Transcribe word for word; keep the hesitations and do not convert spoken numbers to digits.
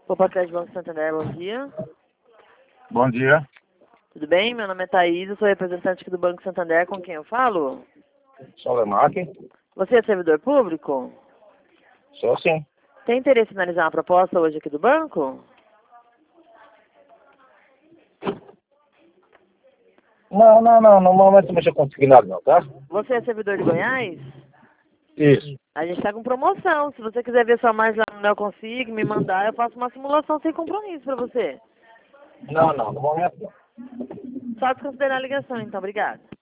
Opa, Crédito Banco Santander, bom dia. Bom dia. Tudo bem? Meu nome é Thaís, eu sou representante aqui do Banco Santander, com quem eu falo? Solemac. Você é servidor público? Sou sim. Tem interesse em analisar uma proposta hoje aqui do banco? Não, não, não. No momento não mexer com consignado não, tá? Você é servidor de Goiás? Isso. A gente está com promoção. Se você quiser ver sua margem lá no Neo Consigo, me mandar, eu faço uma simulação sem compromisso para você. Não, não. No momento não. Só desconsiderar a ligação, então. Obrigada.